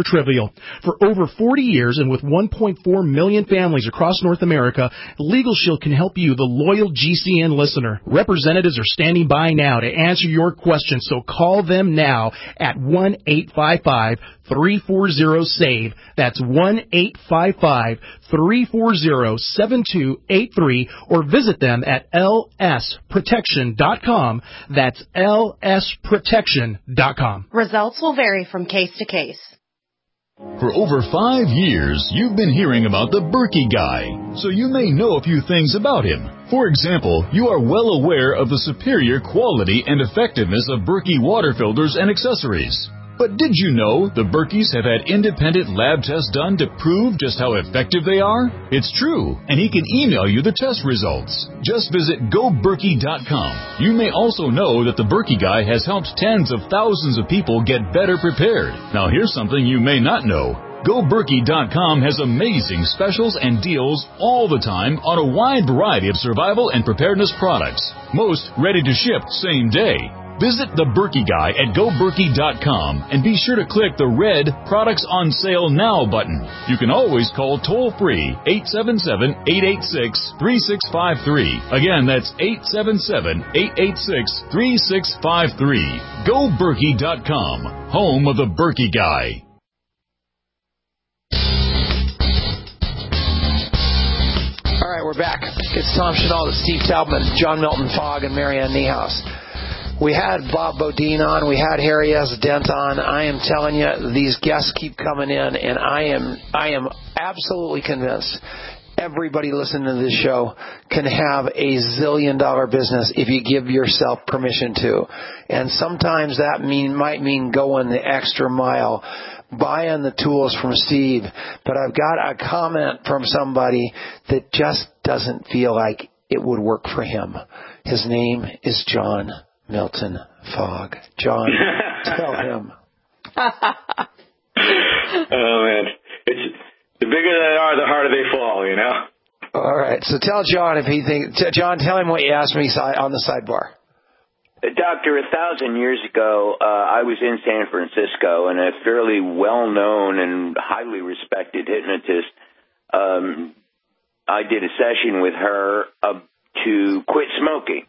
Shield. For over forty years and with one point four million families across North America, Legal Shield can help you, the loyal G C N listener. Representatives are standing by now to answer your questions, so call them now at one eight five five, three four zero, SAVE. That's one eight five five, three four zero, seven two eight three, or visit them at L S protection dot com. That's L S protection dot com. Results will vary from case to case. For over five years, you've been hearing about the Berkey Guy, so you may know a few things about him. For example, you are well aware of the superior quality and effectiveness of Berkey water filters and accessories. But did you know the Berkeys have had independent lab tests done to prove just how effective they are? It's true, and he can email you the test results. Just visit go berkey dot com. You may also know that the Berkey Guy has helped tens of thousands of people get better prepared. Now here's something you may not know. go berkey dot com has amazing specials and deals all the time on a wide variety of survival and preparedness products. Most ready to ship same day. Visit the Berkey Guy at go berkey dot com and be sure to click the red Products on Sale Now button. You can always call toll-free eight seven seven, eight eight six, three six five three. Again, that's eight seven seven, eight eight six, three six five three. go berkey dot com, home of the Berkey Guy. All right, we're back. It's Tom Chenault, Steve Taubman, John Milton Fogg, and Marianne Niehaus. We had Bob Bodine on. We had Harry S. Dent on. I am telling you, these guests keep coming in, and I am I am absolutely convinced everybody listening to this show can have a zillion dollar business if you give yourself permission to. And sometimes that mean might mean going the extra mile, buying the tools from Steve. But I've got a comment from somebody that just doesn't feel like it would work for him. His name is John Milton Fogg. John, tell him. Oh, man. It's the bigger they are, the harder they fall, you know? All right. So tell John if he thinks... John, tell him what you asked me on the sidebar. Doctor, a thousand years ago, uh, I was in San Francisco, and a fairly well-known and highly respected hypnotist, um, I did a session with her uh, to quit smoking.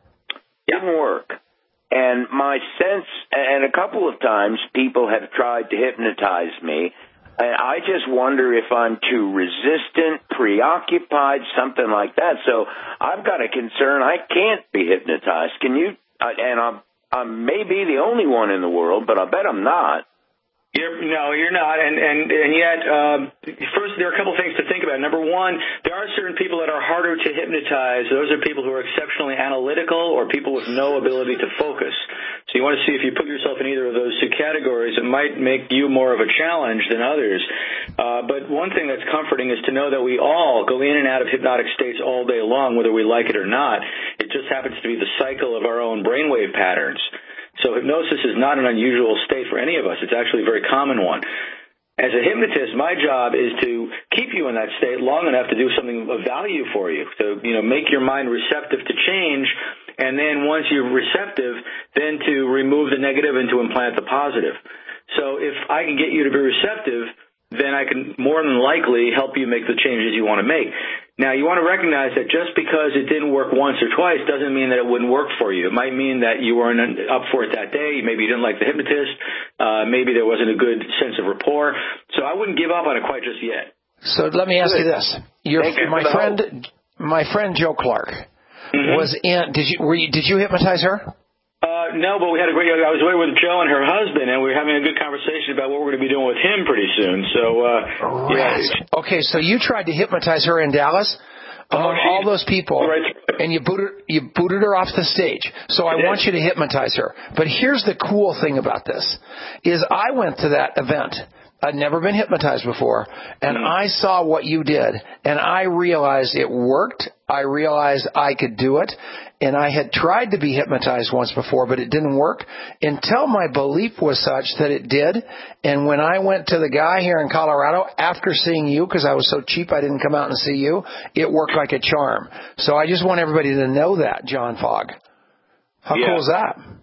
Didn't work. And my sense, and a couple of times people have tried to hypnotize me, and I just wonder if I'm too resistant, preoccupied, something like that. So I've got a concern I can't be hypnotized. Can you, uh, and I'm, I may be the only one in the world, but I bet I'm not. You're, no, you're not, and and and yet, um, first there are a couple things to think about. Number one, there are certain people that are harder to hypnotize. Those are people who are exceptionally analytical or people with no ability to focus. So you want to see if you put yourself in either of those two categories. It might make you more of a challenge than others. Uh, but one thing that's comforting is to know that we all go in and out of hypnotic states all day long, whether we like it or not. It just happens to be the cycle of our own brainwave patterns. So hypnosis is not an unusual state for any of us. It's actually a very common one. As a hypnotist, my job is to keep you in that state long enough to do something of value for you, to, you know, make your mind receptive to change, and then once you're receptive, then to remove the negative and to implant the positive. So if I can get you to be receptive, then I can more than likely help you make the changes you want to make. Now, you want to recognize that just because it didn't work once or twice doesn't mean that it wouldn't work for you. It might mean that you weren't up for it that day. Maybe you didn't like the hypnotist. Uh, maybe there wasn't a good sense of rapport. So I wouldn't give up on it quite just yet. So let me ask you this. Your, my friend, my friend Joe Clark mm-hmm. was in, did you, were you, did you hypnotize her? Uh, no, but we had a great, I was away with Joe and her husband, and we were having a good conversation about what we're going to be doing with him pretty soon. So, uh, right. yeah. Okay, so you tried to hypnotize her in Dallas among oh, all those people, right. and you booted, you booted her off the stage. So I want you to hypnotize her. But here's the cool thing about this, is I went to that event. I'd never been hypnotized before, and mm-hmm. I saw what you did, and I realized it worked. I realized I could do it, and I had tried to be hypnotized once before, but it didn't work until my belief was such that it did. And when I went to the guy here in Colorado after seeing you, because I was so cheap I didn't come out and see you, it worked like a charm. So I just want everybody to know that, John Fogg. How yeah. cool is that?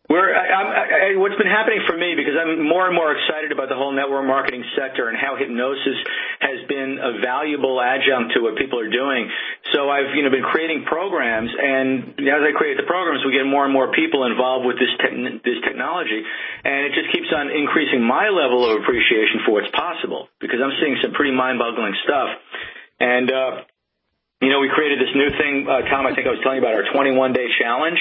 We're, I, I, I, what's been happening for me, because I'm more and more excited about the whole network marketing sector and how hypnosis has been a valuable adjunct to what people are doing. So I've, you know, been creating programs, and as I create the programs, we get more and more people involved with this te- this technology, and it just keeps on increasing my level of appreciation for what's possible, because I'm seeing some pretty mind-boggling stuff. And, uh, you know, we created this new thing, uh, Tom, I think I was telling you about, our twenty-one day challenge,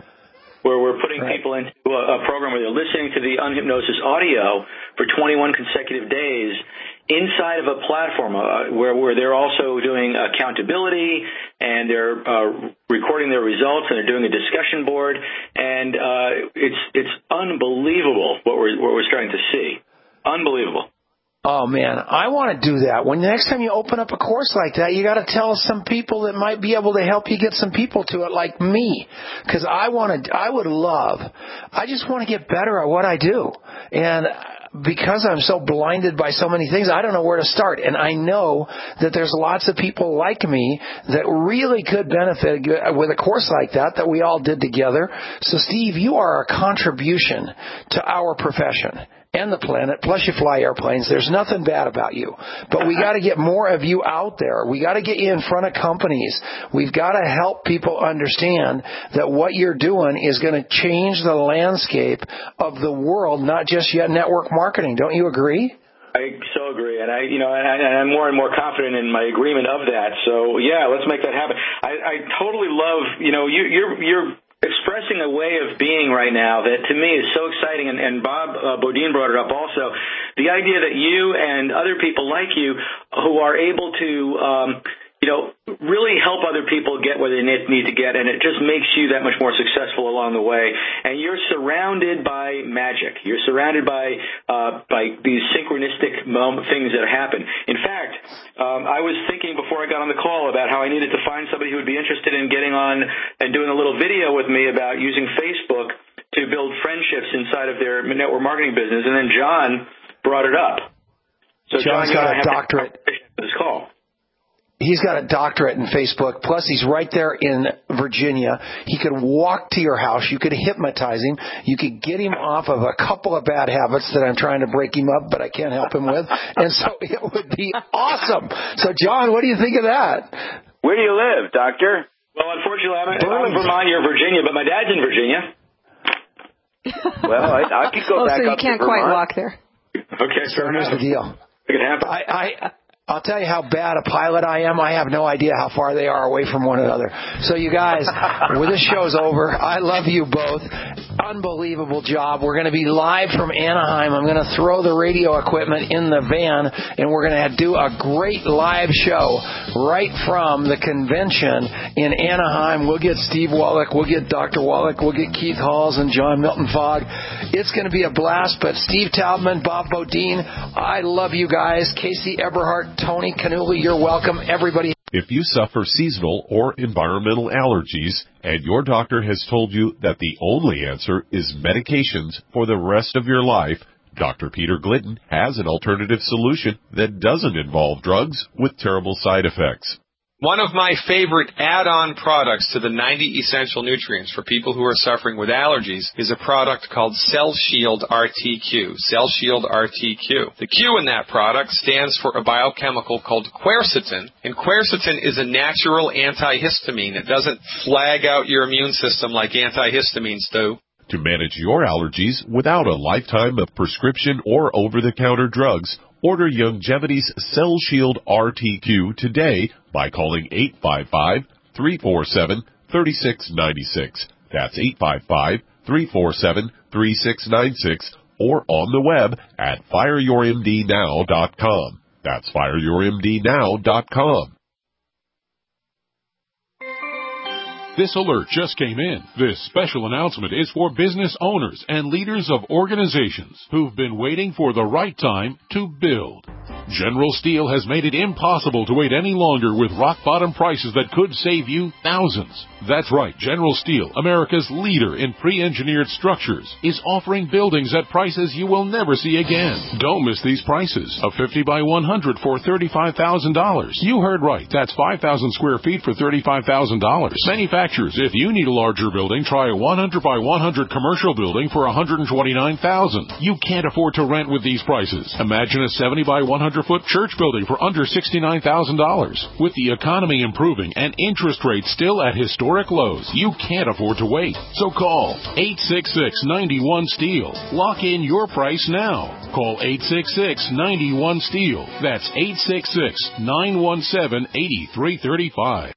where we're putting right. people into a, a program where they're listening to the Unhypnosis audio for twenty-one consecutive days inside of a platform uh, where, where they're also doing accountability, and they're uh, recording their results, and they're doing a discussion board, and uh, it's it's unbelievable what we're what we're starting to see. Unbelievable. Oh, man, I want to do that. When the next time you open up a course like that, you got to tell some people that might be able to help you get some people to it, like me, because I want to. I would love. I just want to get better at what I do, and because I'm so blinded by so many things, I don't know where to start. And I know that there's lots of people like me that really could benefit with a course like that that we all did together. So, Steve, you are a contribution to our profession and the planet, plus you fly airplanes. There's nothing bad about you. But we got to get more of you out there. We got to get you in front of companies. We've got to help people understand that what you're doing is going to change the landscape of the world, not just yet network marketing. Don't you agree? I so agree, and I, you know, and, I, and I'm more and more confident in my agreement of that. So, yeah, let's make that happen. I, I totally love, you know, you, you're you're. expressing a way of being right now that to me is so exciting, and, and Bob uh, Bodine brought it up also. The idea that you and other people like you who are able to, um, you know, really help other people get where they need to get, and it just makes you that much more successful along the way. And you're surrounded by magic. You're surrounded by uh, by these synchronistic moment, things that happen. In fact, um, I was thinking before I got on the call about how I needed to find somebody who would be interested in getting on and doing a little video with me about using Facebook to build friendships inside of their network marketing business. And then John brought it up. So John's John, got a doctorate. This call. He's got a doctorate in Facebook, plus he's right there in Virginia. He could walk to your house. You could hypnotize him. You could get him off of a couple of bad habits that I'm trying to break him up, but I can't help him with. And so it would be awesome. So, John, what do you think of that? Where do you live, Doctor? Well, unfortunately, I'm, I'm in Vermont, you're Virginia, but my dad's in Virginia. Well, I, I could go oh, back so you up can't to quite Vermont. walk there. Okay, so here's the deal. It can happen. I... I I'll tell you how bad a pilot I am. I have no idea how far they are away from one another. So you guys, well, this show's over. I love you both. Unbelievable job. We're going to be live from Anaheim. I'm going to throw the radio equipment in the van, and we're going to do a great live show right from the convention in Anaheim. We'll get Steve Wallach, we'll get Doctor Wallach, we'll get Keith Halls and John Milton Fogg. It's going to be a blast, but Steve Taubman, Bob Bodine, I love you guys. Casey Eberhardt, Tony Canuli, you're welcome. Everybody. If you suffer seasonal or environmental allergies and your doctor has told you that the only answer is medications for the rest of your life, Doctor Peter Glidden has an alternative solution that doesn't involve drugs with terrible side effects. One of my favorite add-on products to the ninety essential nutrients for people who are suffering with allergies is a product called Cell Shield R T Q. Cell Shield R T Q. The Q in that product stands for a biochemical called quercetin, and quercetin is a natural antihistamine. It doesn't flag out your immune system like antihistamines do. To manage your allergies without a lifetime of prescription or over-the-counter drugs, order Youngevity's Cell Shield R T Q today by calling eight five five, three four seven, three six nine six. That's eight five five, three four seven, three six nine six or on the web at fire your m d now dot com. That's fire your m d now dot com. This alert just came in. This special announcement is for business owners and leaders of organizations who've been waiting for the right time to build. General Steel has made it impossible to wait any longer with rock-bottom prices that could save you thousands. That's right, General Steel, America's leader in pre-engineered structures, is offering buildings at prices you will never see again. Don't miss these prices. A fifty by one hundred for thirty-five thousand dollars. You heard right. That's five thousand square feet for thirty-five thousand dollars. Manufacturers, if you need a larger building, try a one hundred by one hundred commercial building for one hundred twenty-nine thousand dollars. You can't afford to rent with these prices. Imagine a seventy by one hundred foot church building for under sixty-nine thousand dollars. With the economy improving and interest rates still at historic lows, you can't afford to wait. So call eight six six, nine one, STEEL. Lock in your price now. Call eight six six, nine one, STEEL. That's eight six six, nine one seven, eight three three five.